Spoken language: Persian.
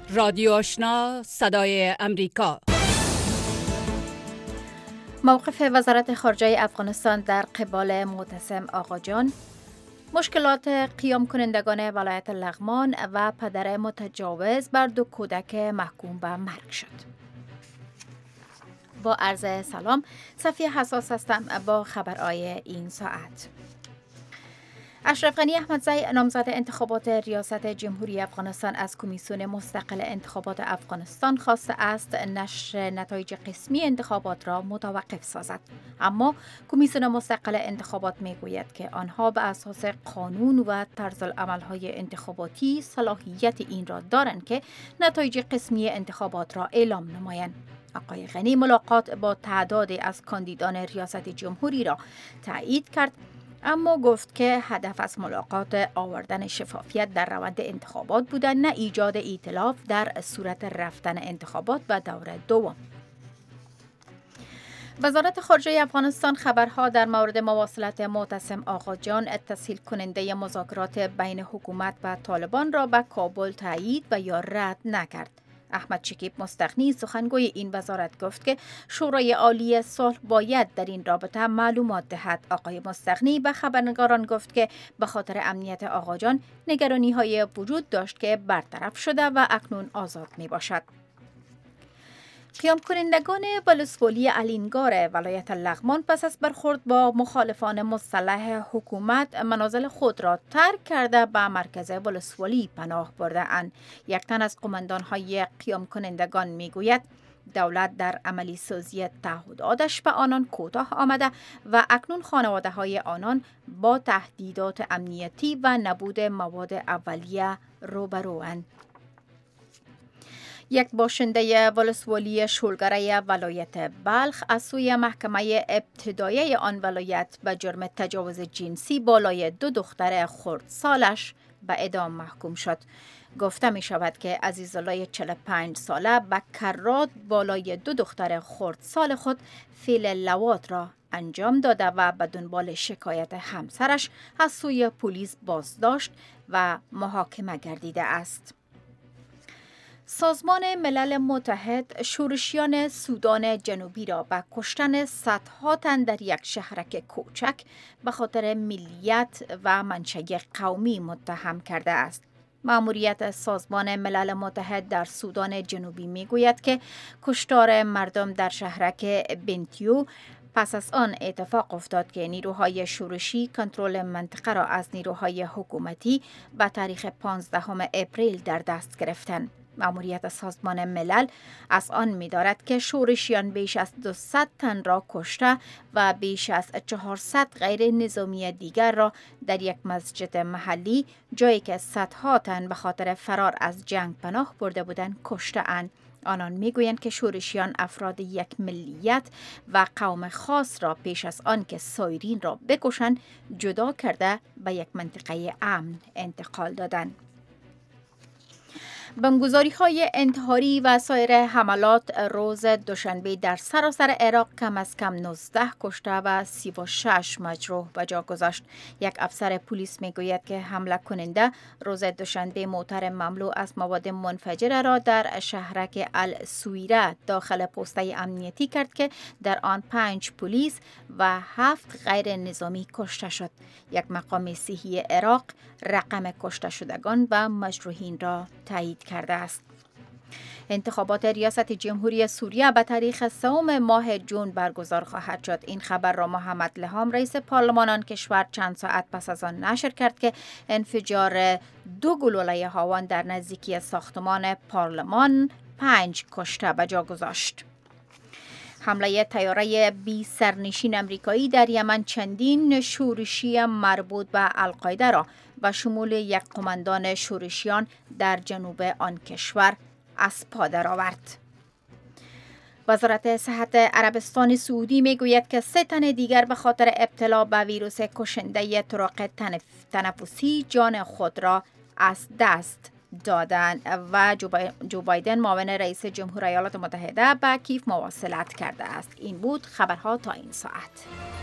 رادیو آشنا صدای امریکا. موقف وزارت خارجه افغانستان در قبال معتصم آقاجان، مشکلات قیام کنندگان ولایت لغمان و پدر متجاوز بر 2 کودک محکوم به مرگ شد. با عرض سلام، صفیه حساس هستم با خبرهای این ساعت. اشرف غنی احمدزی نامزد انتخابات ریاست جمهوری افغانستان از کمیسیون مستقل انتخابات افغانستان خواسته است نشر نتایج قسمی انتخابات را متوقف سازد، اما کمیسیون مستقل انتخابات میگوید که آنها به اساس قانون و طرزالعمل‌های انتخاباتی صلاحیت این را دارند که نتایج قسمی انتخابات را اعلام نمایند. آقای غنی ملاقات با تعدادی از کاندیدان ریاست جمهوری را تایید کرد، اما گفت که هدف از ملاقات آوردن شفافیت در روند انتخابات بوده، نه ایجاد ائتلاف در صورت رفتن انتخابات به دور دوم. وزارت خارجه افغانستان خبرها در مورد مواصلت معتصم آقاجان تسهیل کننده مذاکرات بین حکومت و طالبان را به کابل تایید و یا رد نکرد. احمد شکیب مستغنی سخنگوی این وزارت گفت که شورای عالی صلح باید در این رابطه معلومات دهد. آقای مستغنی به خبرنگاران گفت که به خاطر امنیت آقاجان نگرانی‌های وجود داشت که برطرف شده و اکنون آزاد می باشد. قیام کنندگان ولسوالی الینگار ولایت لغمان پس از برخورد با مخالفان مسلح حکومت منازل خود را ترک کرده به مرکز ولسوالی پناه برده اند. یک تن از قماندان‌های قیام کنندگان میگوید دولت در عملی سازی تعهداتش به آنان کوتاه آمده و اکنون خانواده‌های آنان با تهدیدات امنیتی و نبود مواد اولیه روبروند. یک باشنده ولسوالی شولگره ولایت بلخ از سوی محکمه ابتدایی آن ولایت به جرم تجاوز جنسی بالای 2 دختر خردسالش به اعدام محکوم شد. گفته می شود که عزیزالله 45 ساله به کرات بالای 2 دختر خردسال خود فعل لواط را انجام داده و به دنبال شکایت همسرش از سوی پلیس بازداشت و محاکمه گردیده است. سازمان ملل متحد شورشیان سودان جنوبی را به کشتن صدها تن در یک شهرک کوچک به خاطر ملیت و منشأ قومی متهم کرده است. مأموریت سازمان ملل متحد در سودان جنوبی میگوید که کشتار مردم در شهرک بنتیو پس از آن اتفاق افتاد که نیروهای شورشی کنترل منطقه را از نیروهای حکومتی به تاریخ 15 اپریل در دست گرفتند. مأموریت سازمان ملل از آن می‌دارد که شورشیان بیش از 200 تن را کشته و بیش از 400 غیر نظامی دیگر را در یک مسجد محلی، جایی که صدها تن به خاطر فرار از جنگ پناه برده بودند، کشته اند. آنان میگویند که شورشیان افراد یک ملیت و قوم خاص را پیش از آن که سایرین را بکشند جدا کرده به یک منطقه امن انتقال دادند. بمبگذاری‌های انتحاری و سایر حملات روز دوشنبه در سراسر عراق کم از کم 19 کشته و 36 مجروح به جا گذاشت. یک افسر پلیس میگوید که حمله کننده روز دوشنبه موتر مملو از مواد منفجره را در شهرک السویره داخل پوسته امنیتی کرد که در آن 5 پلیس و 7 غیر نظامی کشته شد. یک مقام صحی عراق رقم کشته شدگان و مجروحین را تایید کرده است. انتخابات ریاست جمهوری سوریه به تاریخ 3 ماه جون برگزار خواهد شد. این خبر را محمد لهام رئیس پارلمان آن کشور چند ساعت پس از آن نشر کرد که انفجار 2 گلوله هاون در نزدیکی ساختمان پارلمان 5 کشته به جا گذاشت. حمله طیاره بی سرنشین امریکایی در یمن چندین شورشی مربوط به القاعده را و شمول یک قماندان شورشیان در جنوب آن کشور از پا درآورد. وزارت صحت عربستان سعودی میگوید که 3 تن دیگر به خاطر ابتلا به ویروس کشنده طرق تنفسی جان خود را از دست دادند و جو بایدن معاون رئیس جمهور ایالات متحده به کیف مواصلت کرده است. این بود خبرها تا این ساعت.